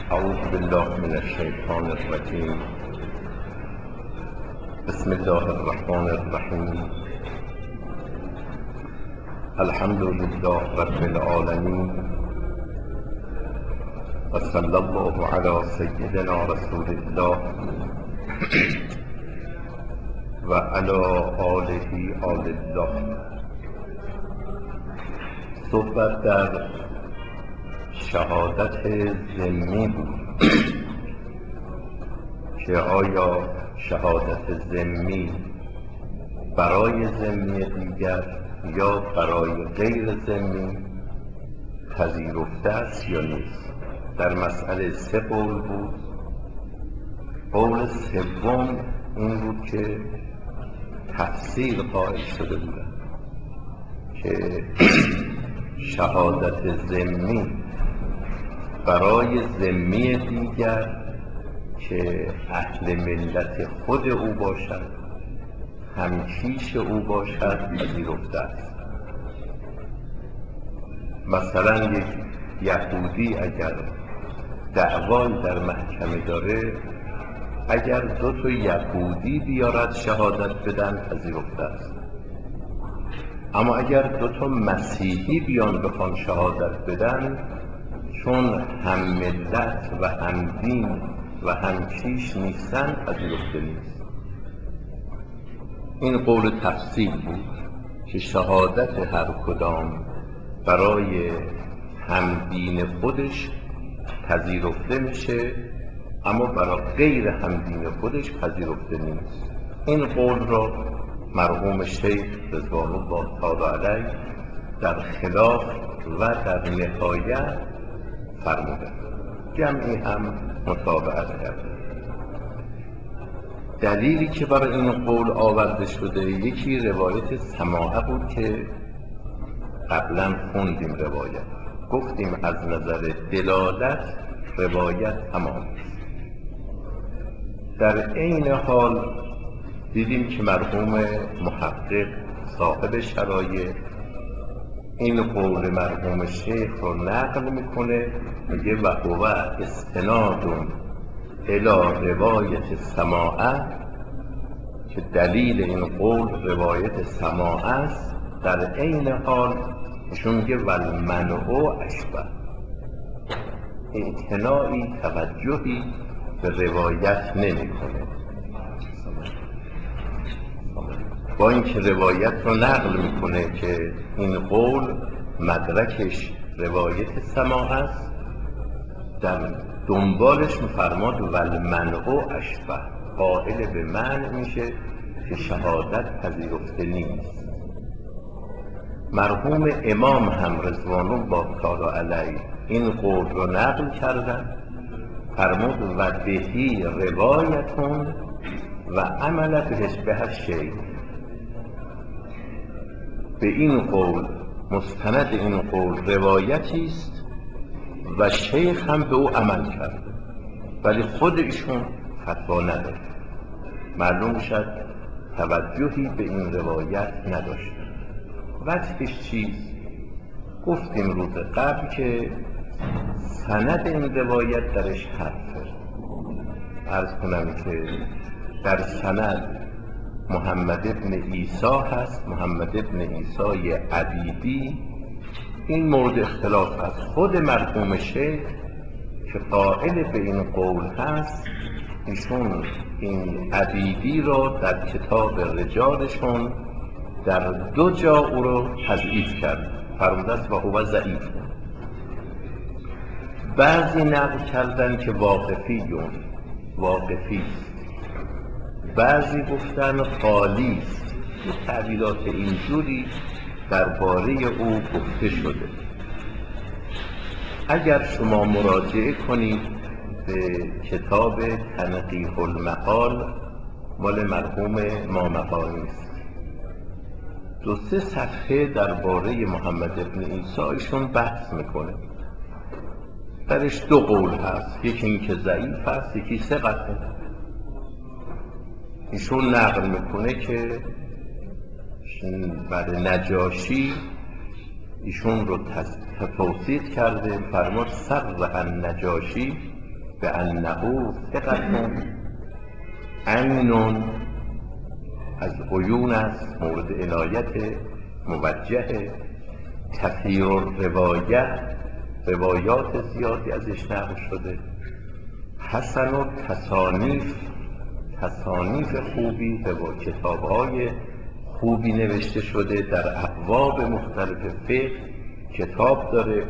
أعوذ بالله من الشيطان الرجيم. بسم الله الرحمن الرحيم. الحمد لله رب العالمين، وصلى الله على سيدنا رسول الله وعلى آله آل الله. صحبت در شهادت ضمنی بود که آیا شهادت ضمنی برای ضمنی دیگر یا برای غیر ضمنی پذیرفته است یا نیست. در مسئله 3 قول بود. قول سوم این بود که تفصیل قائل شده بودند که شهادت ضمنی برای ضمنی دیگر که اهل ملت خود او باشد، همکیش او باشد، پذیرفته است. مثلا یک یهودی اگر دعوایی در محکمه داره، اگر 2 یهودی بیارد شهادت بدن پذیرفته است. اما اگر 2 مسیحی بیان بخوان شهادت بدن، چون هم ملت و هم دین و هم کیش نیستن پذیرفته نیست. این قول تفصیل بود که شهادت هر کدام برای هم دین خودش پذیرفته میشه، اما برای غیر هم دین خودش پذیرفته نیست. این قول را مرحوم شیخ رضوان الله تعالی علیه در خلاف و در نهایت فرموده، جمعی هم متابعت کرده. دلیلی که برای این قول آورده شده، یکی روایت سماعه بود که قبلا خوندیم. روایت گفتیم از نظر دلالت روایت تمام است. در عین حال دیدیم که مرحوم محقق صاحب شرایع این قول مرحوم شیخ رو نقل میکنه، میگه و هو استناد الی روایت سماعه، که دلیل این قول روایت سماعه است. در عین حال ایشون میگه و المنع اشبه، اعتنایی توجهی به روایت نمیکنه، با اینکه روایت رو نقل میکنه که این قول مدرکش روایت سماع است، در دنبالش میفرماد و المنع اشبه، قائل به منع میشه که شهادت پذیرفته نیست. مرحوم امام هم رضوان الله تعالی علیه این قول رو نقل کردن، فرمود و بهی روایتون و عمل به شیخ. به این قول، مستند این قول روایتی است و شیخ هم به او عمل کرده، ولی خود ایشون فتوا نداد. معلوم شد توجهی به این روایت نداشت. وجهش چیست؟ گفتیم روز قبل که سند این روایت درش حرفه. عرض کنم که در سند محمد ابن عیسی هست، محمد ابن عیسی عبیدی. این مورد اختلاف است. خود مرحوم شیخ که قائل به این قول هست، ایشون این عبیدی را در کتاب رجالشون در 2 جا او را تضعیف کرد، فرموده است و هو ضعیف. بعضی نقل کردن که واقفی است، بعضی گفتن خالی است. یه تعبیرات اینجوری درباره او گفته شده. اگر شما مراجعه کنید به کتاب تنقیح المقال مال مرحوم مامقانی است، 2-3 صفحه درباره محمد ابن عیسی ایشون بحث میکنه. درش 2 قول هست، یکی این که ضعیف هست، یکی ثقته. ایشون نقل میکنه که برای نجاشی ایشون رو توصیف کرده، فرمود صرح النجاشی به انه ثقة عین از عیون است، مورد عنایت، موجه، کثیر الروایت، روایات زیادی ازش نقل شده، حسن التصانیف، تصانیف خوبی و کتاب‌های خوبی نوشته شده، در ابواب مختلف فقه کتاب داره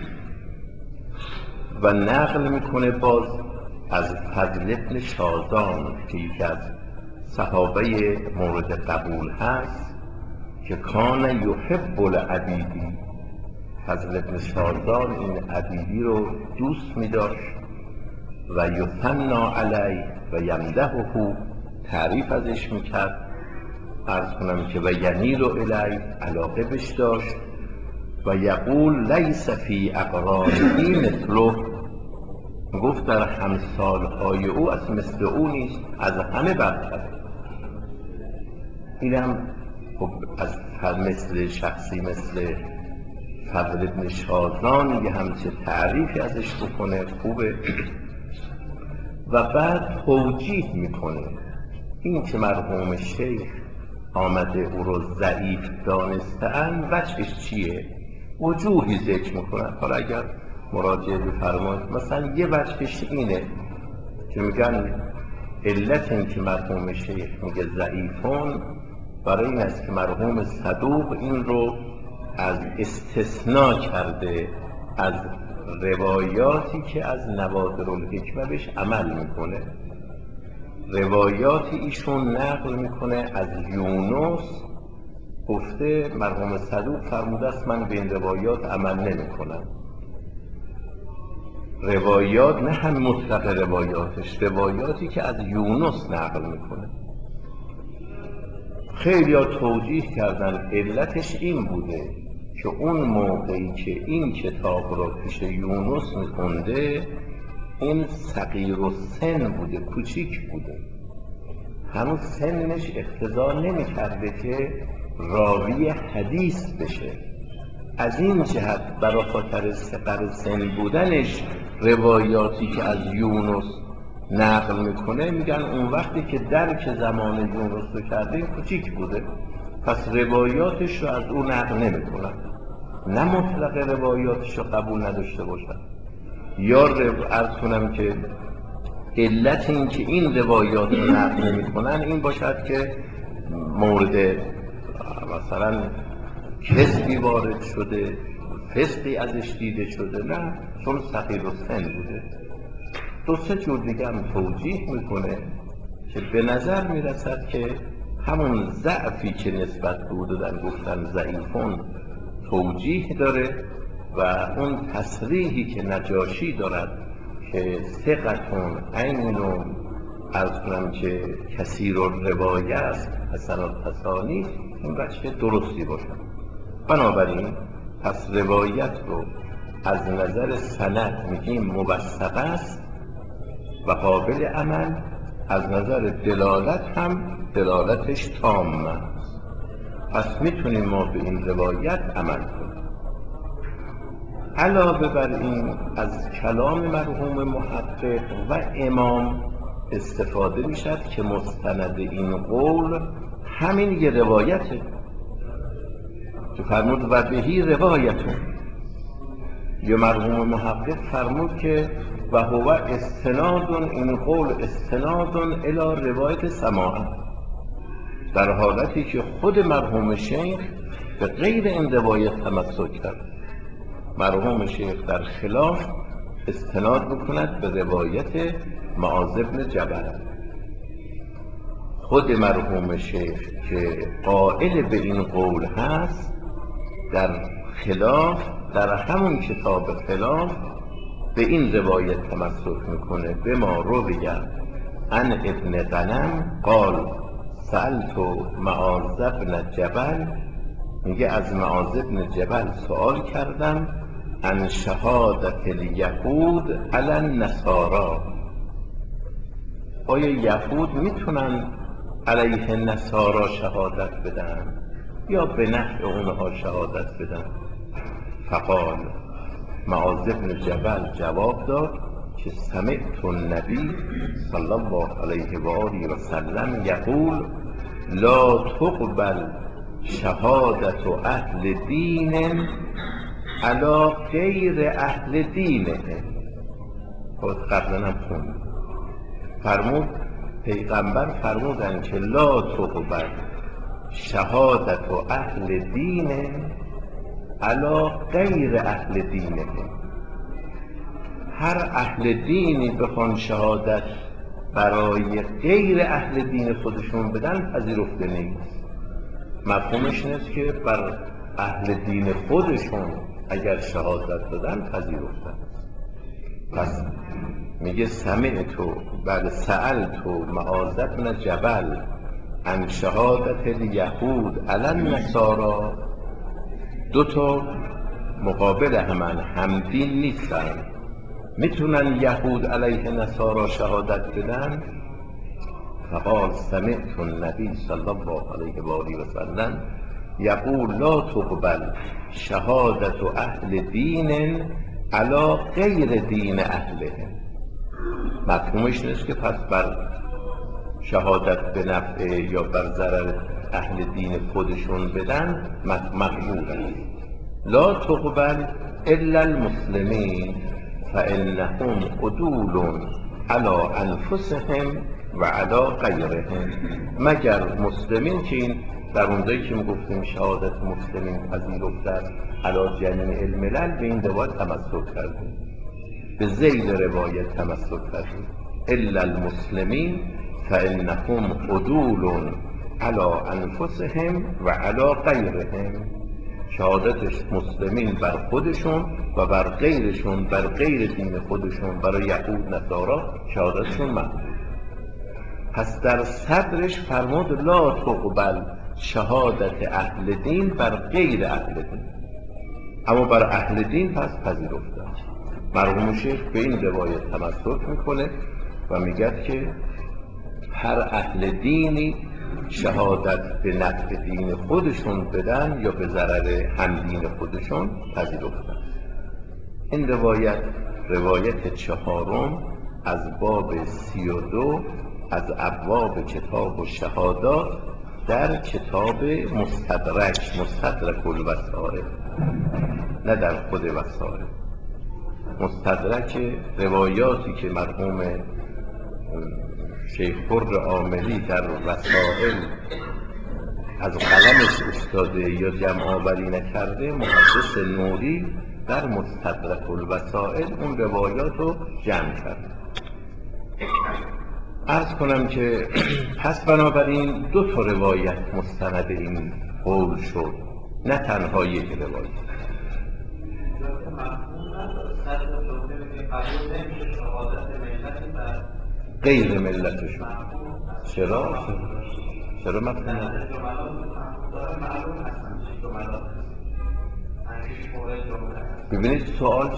و نقل میکنه باز از فضل ابن شازان که یکی از صحابه مورد قبول هست که کان یحب العبیدی. فضل ابن شازان این عبیدی رو دوست می‌داشت و یثنا علیه و یمدحه، تعریف ازش میکرد. عرض کنم که و یمیل الیه، علاقه بش داشت و یقول لیس فی اقرانه مثله، گفت در همسالهای او از مثل او نیست، از همه برتره. اینم خب از مثل شخصی مثل فضل ابن شازان یه همچه تعریفی ازش بکنه خوبه. و بعد توجیه میکنه این که مرحوم شیخ آمده او رو ضعیف دانستن وجهش چیه، وجوهی ذکر میکنن. حالا اگر مراجعه بفرمایید مثلا یه وجهش اینه که میگن علت این که مرحوم شیخ میگه ضعیفون برای این است که مرحوم صدوق این رو از استثناء کرده از روایاتی که از نوادر الحکمه بهش عمل میکنه. روایاتی ایشون نقل میکنه از یونس، گفته مرحوم صدوق فرموده است من به این روایات عمل نمیکنم. روایات نه هم مطلق روایاتش، روایاتی که از یونس نقل میکنه. خیلی ها توجیه کردن علتش این بوده که اون موقعی که این کتاب را پیش یونس میخونده این صغیر السن بوده، کوچیک بوده، هنوز سنش اقتضا نمیکرده که راوی حدیث بشه. از این جهت برای خاطر صغر سن بودنش روایاتی که از یونس نقل میکنه میگن اون وقتی که درک زمان یونس رو کرده کوچیک بوده، پس روایاتش رو از اون نقل نمیکنن، نه مطلق روایاتش رو قبول نداشته باشن. یا عرض کنم که علت این که این روایات رو نقل نمیکنن این باشد که مورد مثلا کسبی وارد شده، فسقی ازش دیده شده، نه چون صغیر السن بوده. دو سه جور دیگه هم توجیه میکنه که به نظر میرسد که همون ضعفی که نسبت بود دادن گفتن ضعیفون توجیه داره و اون تصریحی که نجاشی دارد که ثقتون عینون عرض کنم که کثیر الروایه است حسن التصانیف این بچه درستی باشد. بنابراین پس روایت رو از نظر سند میگیم موثق است و قابل عمل، از نظر دلالت هم دلالتش تام است، پس میتونیم ما به این روایت عمل کنیم. علاوه بر این از کلام مرحوم محقق و امام استفاده میشد که مستند این قول همین یه روایته که فرمود و بهی روایتون، یا مرحوم محقق فرمود که و هو استناد، این قول استناد الی روایت سماع، در حالتی که خود مرحوم شیخ به غیر این روایت تمسک کرد. مرحوم شیخ در خلاف استناد بکند به روایت معاذ بن جبل. خود مرحوم شیخ که قائل به این قول هست در خلاف در همون کتاب خلاف به این روایت تمسک میکنه به ما روی عن ابن غنم قال سألت معاذ بن جبل، میگه از معاذ بن جبل سوال کردم عن شهادت الیهود علی النصارا، آیا یهود میتونن علیه نصارا شهادت بدن یا به نفع اونها شهادت بدن؟ فقال معاذ بن جبل جواب داد که سمعت النبی صلی الله علیه و آله و سلم یقول لا تقبل شهادت اهل دین علی غیر اهل دینه. خود قبلا هم خوند، فرمود پیغمبر فرمودن که لا تقبل شهادت اهل دین علی غیر اهل دینه. هر اهل دینی بخوان شهادت برای غیر اهل دین خودشون بدن پذیرفته نیست. مفهومش نیست که بر اهل دین خودشون اگر شهادت دادن پذیرفتن. پس میگه سمعتو بل سألتو معاذ بن جبل عن شهادت الیهود علی النصارى. دو تا مقابل همدین نیستن. میتونن یهود علیه نصارا شهادت بدن؟ فقال سمعت النبی صلی الله علیه و آله و سلم یقول لا تقبل شهادت اهل دین علی غیر دین اهله. مفهومش نیست که پس بر شهادت به نفع یا بر ضرر اهل دین خودشون بدن مقبول است. لا تقبل الا المسلمین فانهم عدول علی انفسهم و علی غیرهم. مگر مسلمین که این در اونجایی که میگفتیم شهادت مسلمین پذیرفته است علی جمیع الملل، به این روایت تمسک کردیم، به ذیل روایت تمسک کردیم. الا المسلمین فانهم عدول علی انفسهم و علی غیرهم. شهادتش مسلمین بر خودشون و بر غیرشون، بر غیر دین خودشون، برای یهود نصارا شهادتشون مقبول. پس در صدرش فرمود لا تقبل شهادت اهل دین بر غیر اهل دین، اما بر اهل دین پس پذیرفته. مرحوم شیخ به این روایت تمسک میکنه و میگه که هر اهل دینی شهادت به نفع دین خودشون بدن یا به ضرر همدین خودشون پذیرفته. این روایت چهارم از باب 32 از ابواب کتاب و شهادات در کتاب مستدرک الوسائل، نه در خود وسائل. مستدرک روایاتی که مرحوم شیخ خرد عاملی در وسائل از قلمش افتاده یا جمع آوری نکرده، محدث نوری در مستدرک الوسائل اون روایات رو جمع کرده. عرض کنم که پس بنابراین دو تا روایت مستند این قول شد، نه تنها یک روایت. غیر ملتشون چرا مفهوم ببینید سوال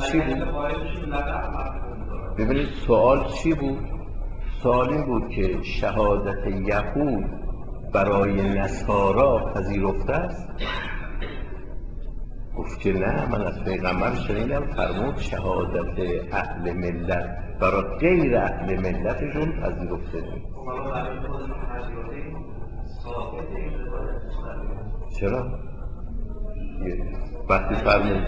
چی بود؟ سوال این بود که شهادت یهود برای نصارا پذیرفته است؟ گفت که نه، من از پیغمبر شنیدم فرمود شهادت اهل ملت برای غیر اهل ملتشون پذیرفته نیست. چرا؟ وقتی فرمود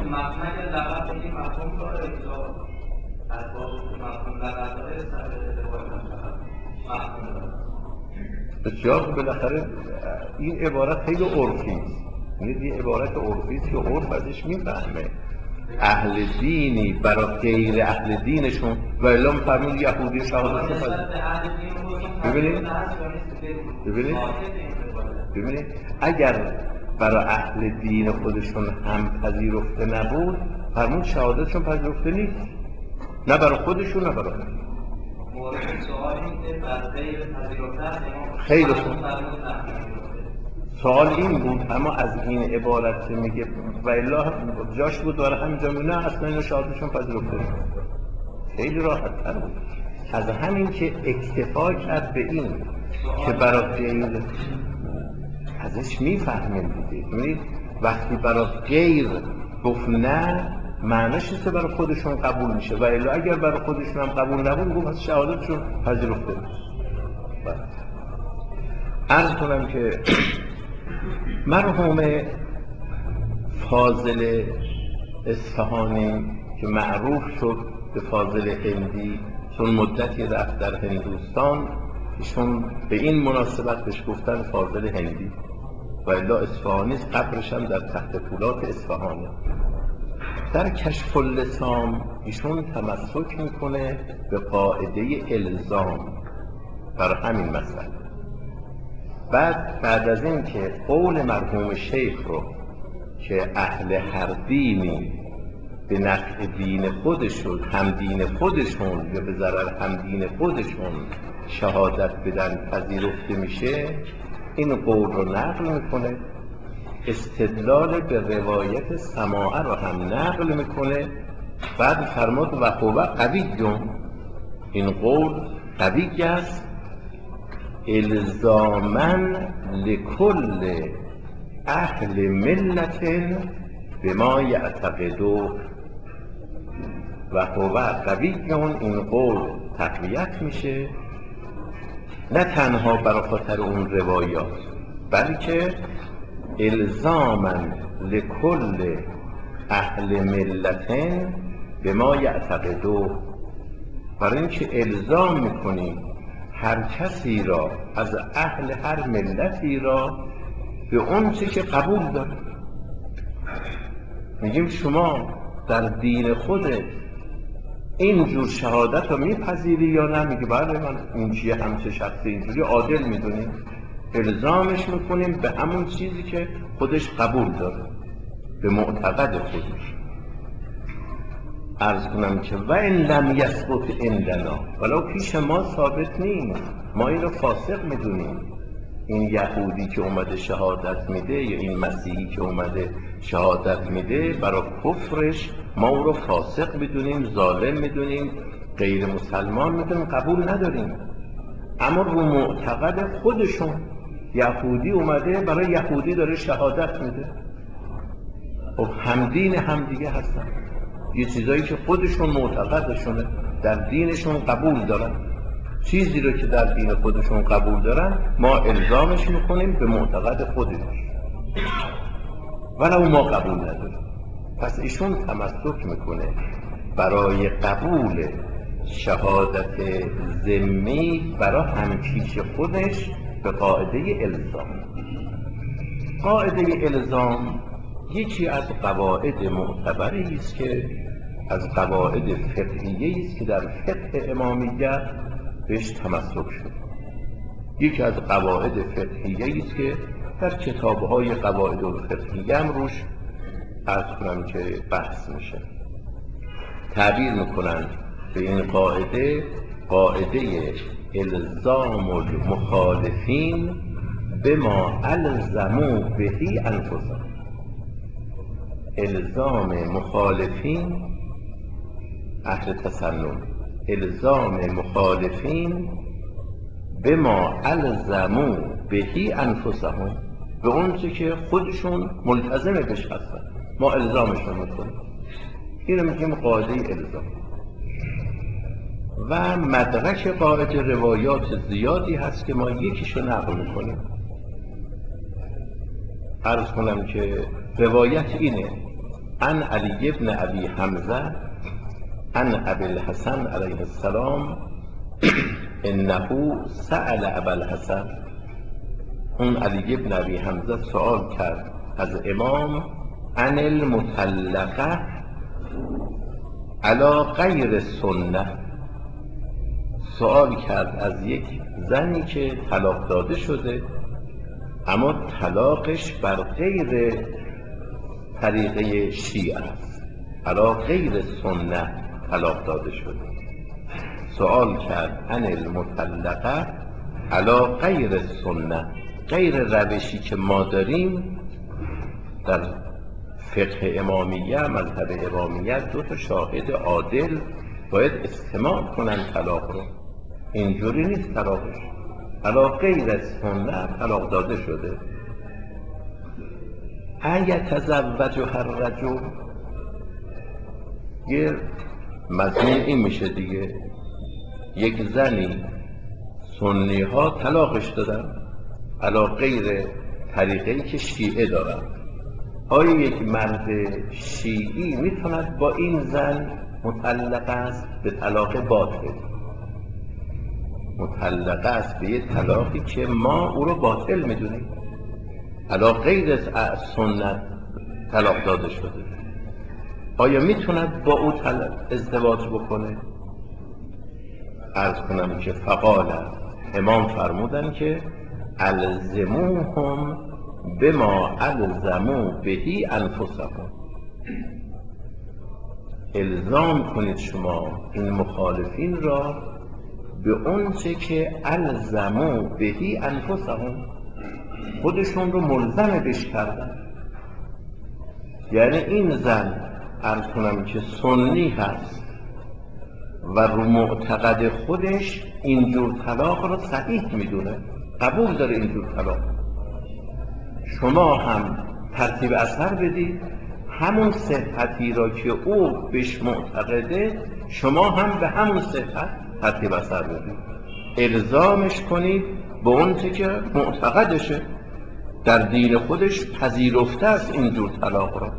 بسیار بالاخره این عبارت خیلی عرفی است. این عبارت عرفی است که عرف ازش میفهمه. اهل دینی برای غیر اهل دینشون و الا فرمود یهودی شهادت ببینید اگر برای اهل دین خودشون هم پذیرفته نبود، فرمود شهادتشون پذیرفته نیست، نه برای خودشون نه برای خیلی خوب. سوال این بود، اما از این عبارت که میگه و الا جاش بود برای همینجا نه اصلا اینو شهادتشون پذیرفته نیست، خیلی راحت تر بود. از همین که اکتفا کرد به این که برای غیر ازش میفهمیم دیگه. وقتی برای غیر گفت نه، معناش نیست برای خودشون قبول میشه و الا اگر برای خودشون هم قبول نبود گفت از شهادتشون پذیرفته میشه. عرض کنم که مرحوم فاضل اصفهانی که معروف شد به فاضل هندی، چون مدتی رفت در هندوستان، ایشون به این مناسبت بهش گفتن فاضل هندی و الا اصفهانی است، قبرش هم در تحت پولاد اصفهانه. در کشف اللسام ایشون تمسک میکنه به قاعده الزام برای همین مسئله. بعد از این که قول مرحوم شیخ رو که اهل هر دینی به نفع دین خودشون، هم دین خودشون یا به ضرر هم دین خودشون شهادت بدن پذیرفته میشه، این قول رو نقل میکنه، استدلال به روایت سماعه رو هم نقل میکنه. بعد فرمود و هو قویون، این قول قوی است، الزاما لکل اهل ملت به ما یعتقدو و هو قویون، این قول تقویت میشه نه تنها برای خاطر اون روایات، بلکه الزاما لکل اهل ملتین به ما یعتقدو، برای اینکه الزام میکنیم هر کسی را از اهل هر ملتی را به اون چه که قبول داره. میگیم شما در دین خودت اینجور شهادت رو میپذیری یا نه؟ میگه بله من این چیه، همچه شخصی اینجوری عادل میدونیم، الزامش میکنیم به همون چیزی که خودش قبول داره، به معتقد خودش. عرض کنم که و این لم یثبت عندنا، ولو پیش ما ثابت نیست، ما این رو فاسق میدونیم. این یهودی که اومده شهادت میده یا این مسیحی که اومده شهادت میده، برای کفرش ما او رو فاسق میدونیم، ظالم میدونیم، غیر مسلمان میدونیم، قبول نداریم. اما رو معتقد خودشون، یهودی اومده برای یهودی داره شهادت میده، خب همدین همدیگه هستن، یه چیزایی که خودشون معتقدشونه در دینشون قبول دارن، چیزی رو که در دین خودشون قبول دارن ما الزامش میکنیم به معتقد خودشون ولو ما قبول نداریم. پس ایشون تمسک میکنه برای قبول شهادت ذمی برای همکیش خودش به قاعده الزام. قاعده الزام یکی از قواعد معتبری است که از قواعد فقهیه است که در فقه امامیت بهش تمسک شد. یکی از قواعد فقهیه است که در کتاب‌های قواعد الفقهیه هم روش عرض کنم که بحث میشه. تعبیر میکنن به این قاعده قاعده الزام المخالفین بما الزموا بهی انفسهم. الزام مخالفین اهل تسنن، الزام مخالفین بما الزموا بهی انفسهم، به اون چه که خودشون ملتزم بهش هستن ما الزامشون میکنیم. اینو میگیم قاعده الزام. و مدرک قاعده روایات زیادی هست که ما یکیشو نقل میکنیم. عرض کنم که روایت اینه: عن علی بن ابی حمزه عن ابی الحسن علیه السلام انه سأل ابا الحسن. اون علی بن ابی حمزه سوال کرد از امام عن المطلقه علی غیر سنه، سوال کرد از یک زنی که طلاق داده شده اما طلاقش بر غیر طریقه شیعه است، علی غیر سنه طلاق داده شده. سوال کرد عن المطلقه علی غیر سنه، غیر روشی که ما داریم در فقه امامیه، مذهب امامیه، دو تا شاهد عادل باید استماع کنن طلاق رو، اینجوری نیست طلاقش، علی غیر سنه طلاق داده شده. ایتزوجها الرجل، یه مضمون این میشه دیگه، یک زنی سنی ها طلاقش دادن علا غیر طریقه‌ای که شیعه دارن. آیا یک مرد شیعی میتوند با این زن مطلقه است به طلاق باطل، مطلقه است به یه طلاقی که ما او رو باطل میدونیم، علا غیر سنت طلاق داده شده، آیا میتوند با او ازدواج بکنه؟ عرض کنم که فقال، امام فرمودن که الزموهم بما الزموا بهی انفسهم، الزام کنید شما این مخالفین را به اونچه که الزموا بهی انفسهم، خودشون رو ملزم بش کردن. یعنی این زن عرض کنم که سنی هست و رو معتقد خودش اینجور طلاق رو صحیح میدونه، قبول داره اینجور طلاق، شما هم ترتیب اثر بدید، همون صحتی را که او بهش معتقده شما هم به همون صحت ترتیب اثر بدید، الزامش کنید به اون که معتقدشه، در دین خودش پذیرفته است اینجور طلاق را.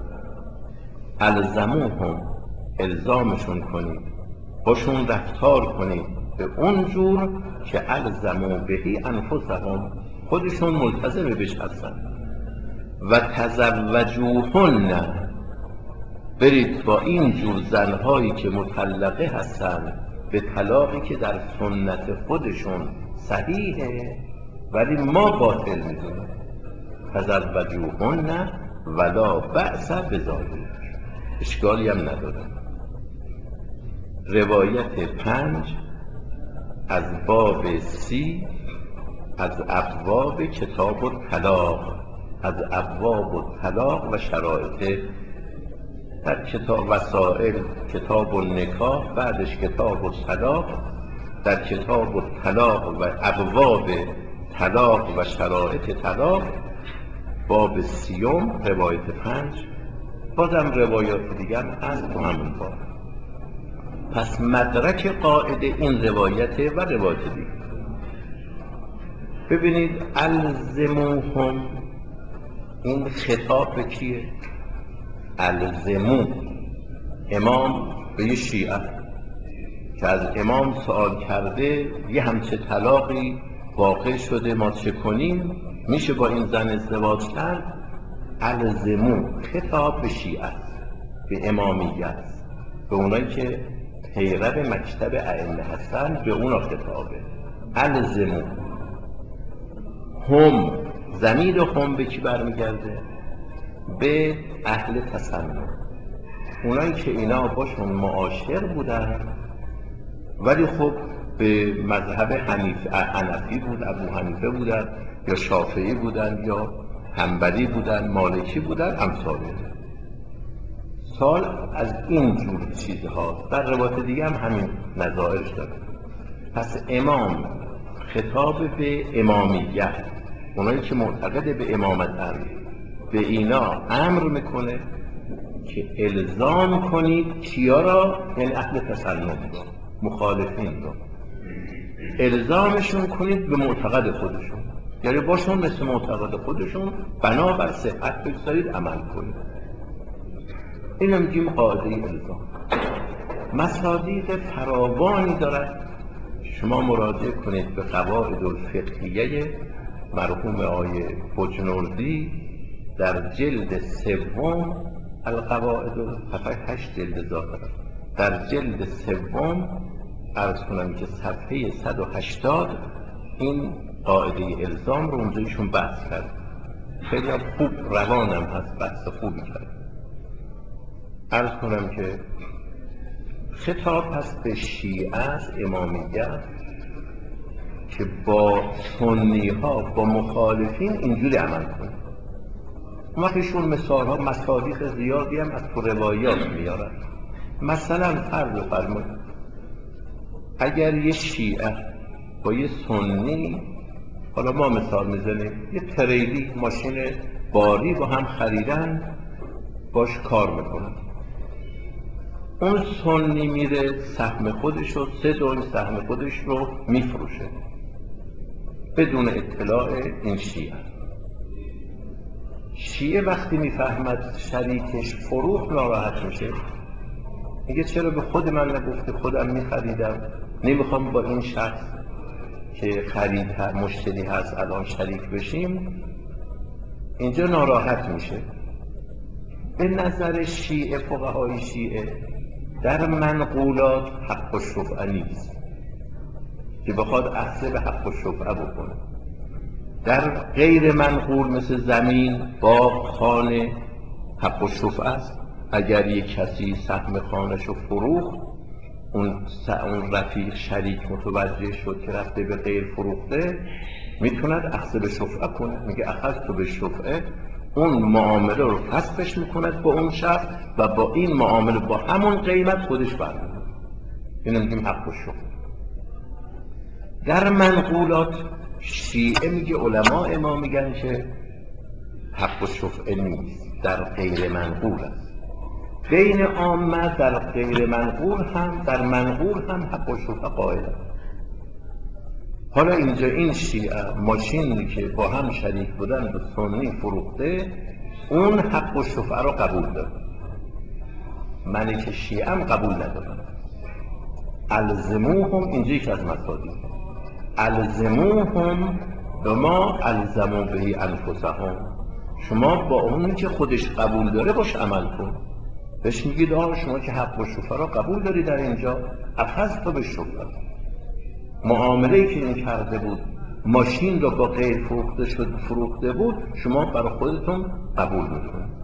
الزموهم، الزامشون کنید، باشون رفتار کنید به اون جور که الزموا بهی انفسهم، خودشون ملتزم بهش هستن. و تزوجوهن، برید با این جور زنهایی که مطلقه هستن به طلاقی که در سنت خودشون صحیحه ولی ما باطل میدونیم، تزوجوهن ولا بأس بذالک، اشکالی هم نداره. روایت 5 از باب 30 از ابواب کتاب الطلاق، از ابواب الطلاق و شرایط، در کتاب وسائل کتاب النکاح، بعدش کتاب الطلاق، در کتاب الطلاق و ابواب طلاق و شرایط طلاق باب 30 روایت 5، بازم روایات دیگه هم هست تو همون باب. پس مدرک قاعده این روایته و روایت دیگه. ببینید الزموهم، این خطاب به کیه؟ الزمو، امام به یه شیعه که از امام سوال کرده یه همچه طلاقی واقع شده، ما چه کنیم؟ میشه با این زن ازدواج کرد؟ الزمو خطاب به شیعه، به امامیت، به اونایی که پیرو مکتب ائمه هستن، به اونا خطابه. الزمو هم، ضمیر هم به کی برمیگرده؟ به اهل تسنن، اونایی که اینا باشون معاشر بودن ولی خب به مذهب حنفی بود، ابو حنیفه بودن یا شافعی بودن یا حنبلی بودن، مالکی بودن، امثاله سال از این جور چیزها. در روایت دیگه هم همین نظائرش داره. پس امام خطاب به امامیت، اونایی که معتقد به امامتن، به اینا امر میکنه که الزام کنید کیا را؟ یعنی اهل تسنن را، مخالفین را الزامشون کنید به معتقد خودشون، یعنی باشون مثل معتقد خودشون بنابر صحت بگذارید عمل کنید. این هم میگیم قاعده الزام. مصادیق فراوانی دارد، شما مراجعه کنید به قواعد الفقهیه مرحوم آقای بجنوردی در جلد 3 القواعد، 8 جلد ظاهرا، در جلد 3 عرض کنم که صفحه 180 این قاعده الزام رو اونجا ایشون بحث کرد، خیلی هم خوب روانم هست، بحث خوبی کرد. عرض کنم که خطاب هست به شیعه از امامیت که با سنی ها، با مخالفین اینجوری عمل کنه. اون وقت ایشون مثال ها، مصادیق زیادی هم از تو روایات میارن. مثلا فرض فرمایید اگر یه شیعه با یه سنی، حالا ما مثال میزنیم، یه تریلی ماشین باری با هم خریدن، باش کار میکنن، اون سنی میره سهم خودش رو 3 دنگ سهم خودش رو میفروشه بدون اطلاع این شیعه وقتی میفهمد شریکش فروخت ناراحت میشه، میگه چرا به خود من نگفتی؟ خودم میخریدم، نمیخوام با این شخص که مشتری هست الان شریک بشیم. اینجا ناراحت میشه. به نظر شیعه، فقهای شیعه، در منقولات حق الشفعه نیست که بخواد اخذ به حق الشفعه بکنه. در غیر منقول مثل زمین، باغ، خانه حق الشفعه است. اگر یک کسی سهم خانه‌ش رو فروخت، اون رفیق شریک متوجه شد که رفته به غیر فروخته، میتوند اخذ به شفعه کنه. میگه اخذت به شفعه، اون معامله رو فسخش میکند با اون شخص و با این معامله با همون قیمت خودش برمی‌داره. اینو میگیم حق الشفعه. در منقولات شیعه میگه، علماء ما میگن که حق الشفعه نیست، در غیر منقول است. بین عامه در غیر منقول هم، در منقول هم حق الشفعه قائل است. حالا اینجا این شیعه ماشینی که با هم شریک بودن به سنی فروخته، اون حق الشفعه رو قبول داره. منی که شیعه هم قبول ندارم. الزموهم، اینجا یک از مصادیق، الزموهم بما الزموا به انفسهم، شما با اونی که خودش قبول داره باش عمل کن. بهش میگید شما که حق الشفعه رو قبول داری، در اینجا اخذت به شفعه، معامله‌ای که این کرده بود، ماشین رو با غیر فروخته بود، شما برای خودتون قبول میکنید.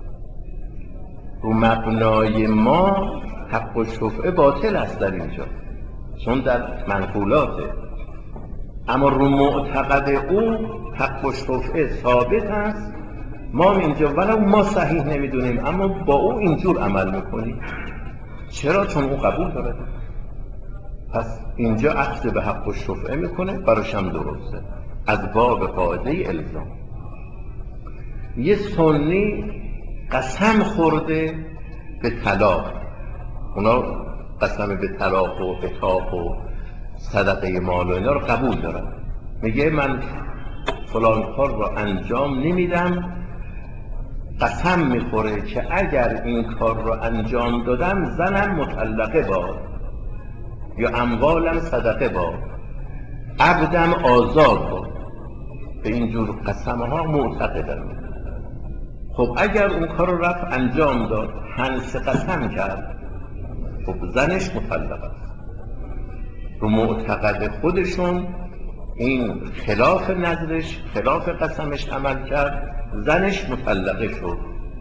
رو مبنای ما حق الشفعه باطل است در اینجا، چون در منقولاته. اما رو معتقد او حق الشفعه ثابت است. ما اینجا ولو ما صحیح نمیدونیم، اما با او اینجور عمل میکنیم. چرا؟ چون او قبول داره. پس اینجا اخذ به حق الشفعه میکنه، براش هم درسته، از باب قاعده الزام. یه سنی قسم خورده به طلاق، اونا قسم به طلاق و عتاق و صدقه مال و اینا رو قبول دارن. میگه من فلان کار رو انجام نمیدم، قسم میخوره که اگر این کار رو انجام دادم زنم مطلقه باد، یا اموالم صدقه باد، عبدم آزاد باد. به اینجور قسم ها معتقدن. خب اگر اون کار رو رفت انجام داد، هنس قسم کرد، خب زنش مطلقه است. رو معتقد خودشون این خلاف نظرش، خلاف قسمش عمل کرد، زنش مطلقه شد.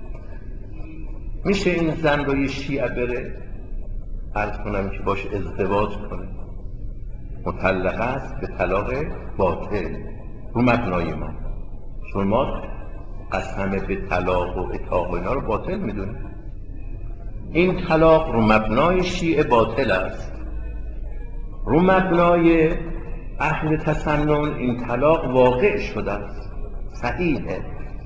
میشه این زن رو یه شیعه بره عرض کنم که باش ازدواج کنه، مطلقه است به طلاق باطل رو مبنای ما، چون ما قسم به طلاق و عتاق و اینا رو باطل میدونیم. این طلاق رو مبنای شیعه باطل است. رو مبنای اهل تسنن این طلاق واقع شده است، صحیحه.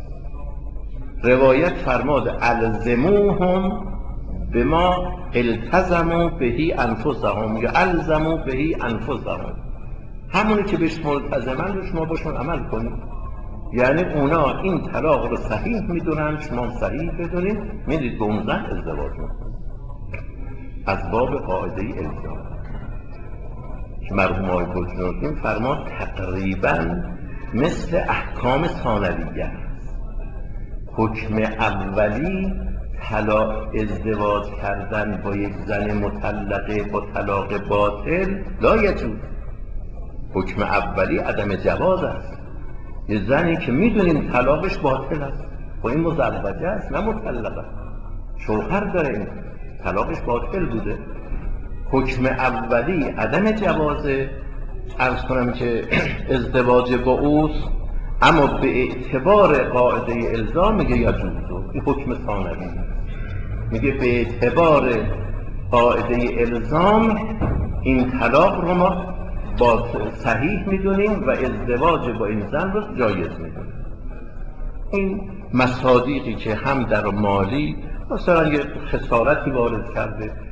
روایت فرماد الزموهم بما التزموا بهی انفسهم، یا الزموا بهی انفسهم، همونی که بهش ملتزمن رو شما باشون عمل کنید. یعنی اونا این طلاق رو صحیح میدونن، شما صحیح بدونید، میرید به اون زن ازدواج میکنید. از باب قاعده الزام که مرحوم آقای بجنوردین فرماد تقریبا مثل احکام ثانویه. حکم اولی ازدواج کردن با یک زن مطلقه با طلاق باطل لا یجوز. حکم اولی عدم جواز است. یه زنی که میدونیم طلاقش باطل است، با این مزوجه است نه مطلقه، شوهر داره، این طلاقش باطل بوده. حکم اولی عدم جوازه، عرض کنم که ازدواج با اوست، اما به اعتبار قاعده الزام میگه یجوزه. این حکم ثانوی میگه به اعتبار قاعده الزام این طلاق رو ما با صحیح میدونیم و ازدواج با این زن رو جایز میدونیم. این مصادیقی که هم در مالی مثلا یه خسارتی وارد کرده،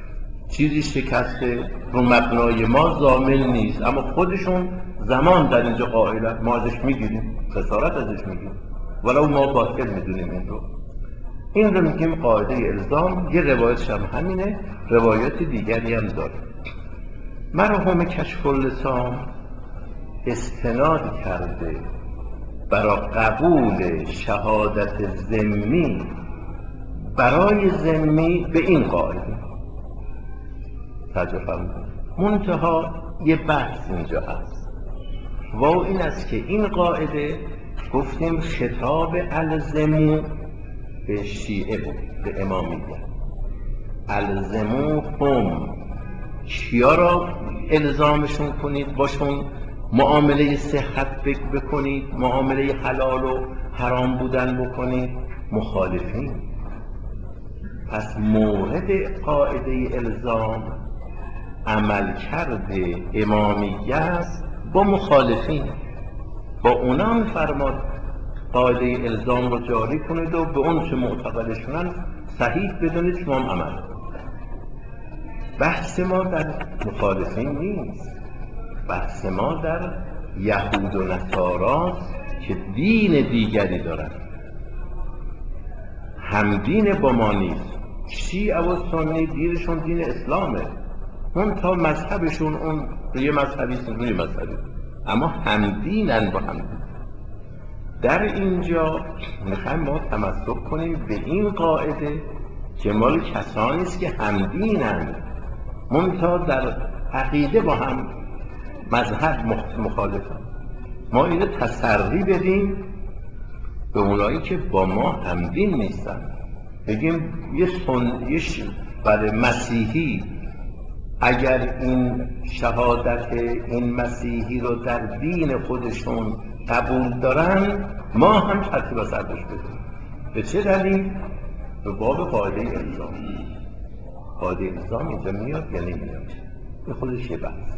چیزی شکسته رو مبنای ما ضامن نیست، اما خودشون زمان در اینجا قائلن، ما ازش میگیریم، خسارت ازش میگیریم ولو ما باطل میدونیم. این رو میگیم قاعده الزام. یه روایتش هم همینه، روایات دیگری هم داره. مرحوم کشف اللسان استناد کرده برای قبول شهادت ذمی برای ذمی به این قاعده. توجه فرمودید. منتها یه بحث اینجا هست و این است که این قاعده گفتیم خطاب الزمو به شیعه بود، به امامیه. الزمو هم کیا را الزامشون کنید باشون معامله صحت بکنید، معامله حلال و حرام بودن بکنید؟ مخالفین. پس مورد قاعده الزام عمل کرده امامیه است با مخالفین. با اونا میفرماد قاعده الزام رو جاری کنید و به اون چه معتقدشونن صحیح بدونید شما هم عمل کنید. بحث ما در مخالفین نیست، بحث ما در یهود و نصاراست که دین دیگری دارن، همدین با ما نیست. شیعه و سنی دینشون دین اسلامه، اون تا مذهبشون اون روی مذهبی روی مذهبی، اما همدینن با هم. در اینجا میخوایم ما تمسک کنیم به این قاعده که مال کسانی است که همدینن منتها در عقیده با هم مذهب مخالفن. ما اینو تسری بدیم به اونایی که با ما همدین نیستن. بگیم یه برای مسیحی اگر این شهادت این مسیحی رو در دین خودشون قبول دارن، ما هم ترتیب سردش بدیم. به چه دلیل؟ به باب قاعده الزام. قاعده الزام اینجا میاد یا نمیاد؟ به خودش یه بحث.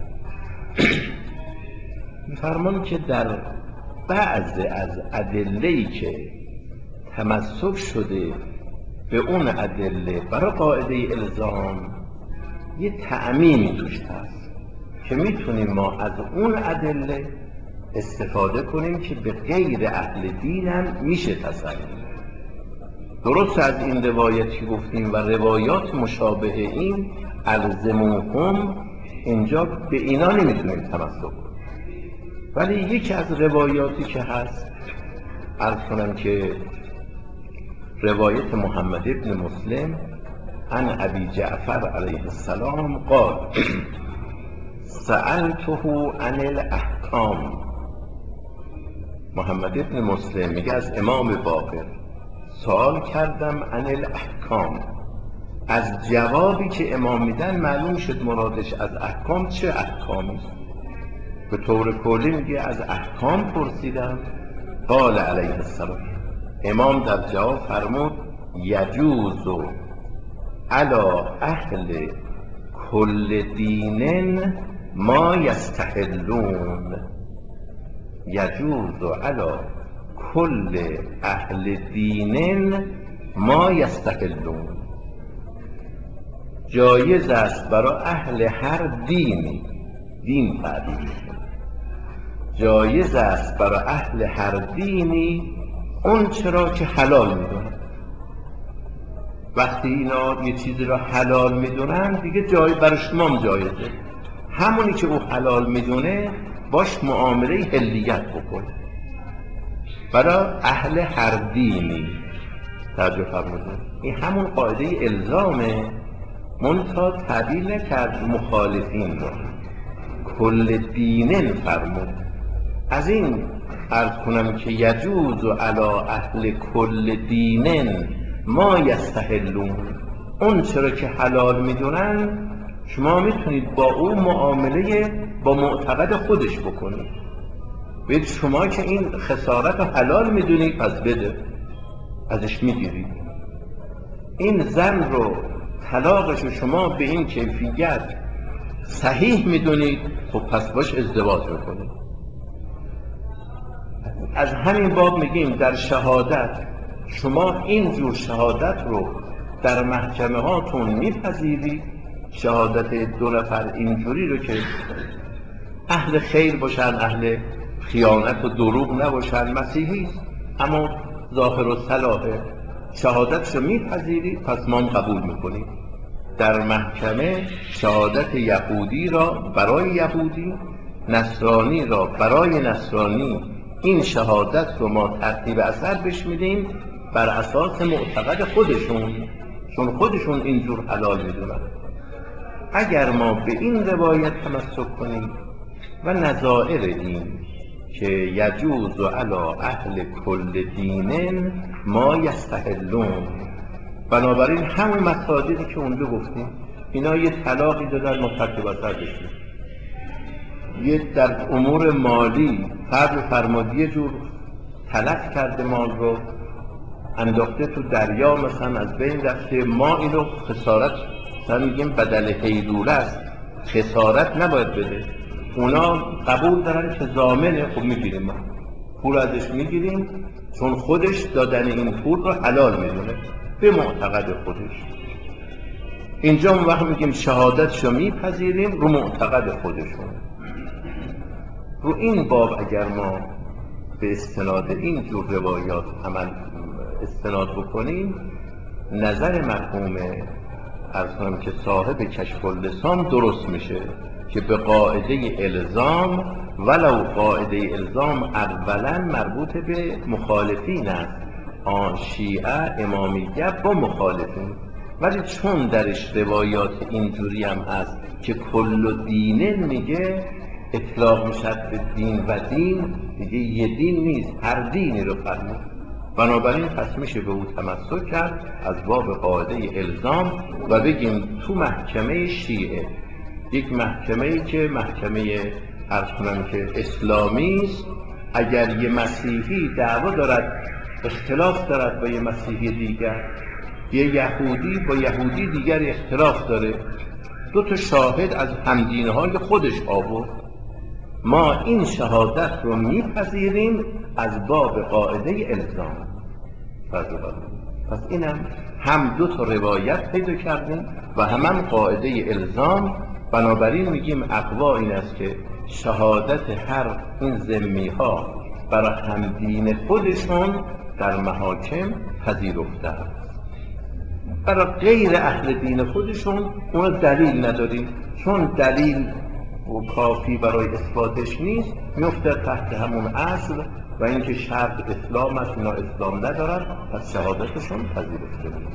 می‌فرمان که در بعض از ادله‌ای که تمسک شده به اون ادله برای قاعده الزام یه تعمیمی توش هست که میتونیم ما از اون ادله استفاده کنیم که به غیر اهل دینم میشه تسلیم. درست از این روایتی گفتیم و روایات مشابه این الزموهم، اینجا به اینا نمیتونیم تمسک کنیم. ولی یکی از روایاتی که هست، عرض کنم که روایت محمد ابن مسلم عن ابی جعفر علیه السلام قال سألته عن الاحکام. محمد ابن مسلم میگه از امام باقر سوال کردم عن الاحکام، از جوابی که امام میدن معلوم شد مرادش از احکام چه احکامی. به طور کلی میگه از احکام پرسیدم. قال علیه السلام، امام در جواب فرمود یجوز علی اهل کل دین ما یستحلون. یجوز علی کل اهل دین ما یستحلون. جایز است برای اهل هر دینی، دین تعبیر میکنه، جایز است برای اهل هر دینی اون چرا که حلال میدونن. وقتی اینا یه چیزی را حلال میدونن دیگه جای برای شما هم جایزه. همونی که او حلال میدونه باش معامله حلیت بکن. برای اهل هر دینی توجه فرمودید. این همون قاعده الزامه، منتها تعبیر نکرد مخالفین رو، کل دینن فرمود. از این عرض کنم که یجوز علی اهل کل دینن ما یستحلون، اون چرا که حلال میدونن شما میتونید با اون معامله با معتقد خودش بکنید. بگید شما که این خسارت رو حلال میدونید پس بده، ازش میگیرید. این زن رو طلاقش شما به این کیفیت صحیح میدونید، خب پس باش ازدواج بکنید. از همین باب میگیم در شهادت شما این جور شهادت رو در محکمه هاتون میپذیرید شهادت 2 نفر اینجوری رو که اهل خیر باشن، اهل خیانت و دروغ نباشن، مسیحی است اما ظاهر و صلاح شهادتشو میپذیری، پس ما هم قبول میکنیم. در محکمه شهادت یهودی را برای یهودی، نصرانی را برای نصرانی، این شهادت رو ما ترتیب اثر بهش میدیم بر اساس معتقد خودشون، چون خودشون اینجور حلال میدونن. اگر ما به این روایت تمسک کنیم و نظائر این که یجوز علی اهل کل دین ما یستحلون، بنابراین همون مصادیقی که اونجا گفتیم، اینا یه طلاقی دادن ما ترتیب اثر بشیم. یه در امور مالی فرد فرمادی یه جور تلف کرده، مال رو انداخته تو دریا مثلا از بین رفته، ما اینو خسارت مثلا میگیم بدل هیدوله است، خسارت نباید بده. اونا قبول دارن که ضامنه، خب میگیریم، ما پول ازش میگیریم چون خودش دادن این پول رو حلال میدونه به معتقد خودش. اینجا اون وقت میگیم شهادتشو میپذیریم رو معتقد خودشون. رو این باب اگر ما به استناد این جور روایات عمل استناد بکنیم، نظر مرحوم عرض کنم که صاحب کشف اللسان درست میشه که به قاعده الزام، ولو قاعده الزام اولا مربوط به مخالفین است، شیعه امامیه با مخالفین، ولی چون درش روایات اینجوری هم هست که کل دینه میگه اطلاق میشد به دین و دین، دیگه یه دین نیست، هر دینی رو فرمود. بنابراین پس میشه به او تمسک کرد از باب قاعده الزام و بگیم تو محکمه شیعه، یک محکمه‌ای که محکمه عرض کنم که اسلامی است، اگر یه مسیحی دعوا دارد، اختلاف دارد با یه مسیحی دیگر، یه یهودی با یهودی دیگر اختلاف داره، 2 تا شاهد از همدینهای خودش آورد، ما این شهادت رو میپذیریم از باب قاعده الزام. پس اینم هم 2 تا روایت پیدا کردیم و هم قاعده الزام. بنابراین میگیم اقوا این است که شهادت هر این ذمی ها برای همدین خودشون در محاکم پذیرفته است، برای غیر اهل دین خودشون اون دلیل نداریم، چون دلیل و کافی برای اثباتش نیست، میفته تحت همون اصل و اینکه شرط اسلام است، اینا اسلام ندارن، پس شهادتشون پذیرفته میشه.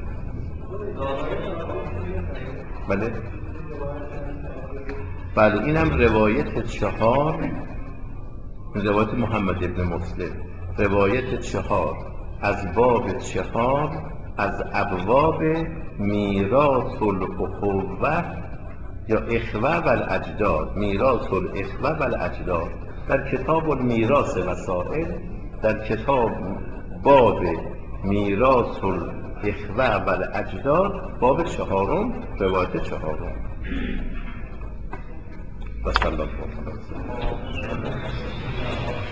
بله اینم روایت 4، روایت محمد ابن مسلم، روایت 4 از باب 4 از ابواب میراث الاخوه یا اخوه و الاجداد، میراث الاخوه و الاجداد، در کتاب المیراث مسائل، در کتاب باب میراث الاخوه و الاجداد، باب 4 روایت 4. و صلی الله علیه و سلم.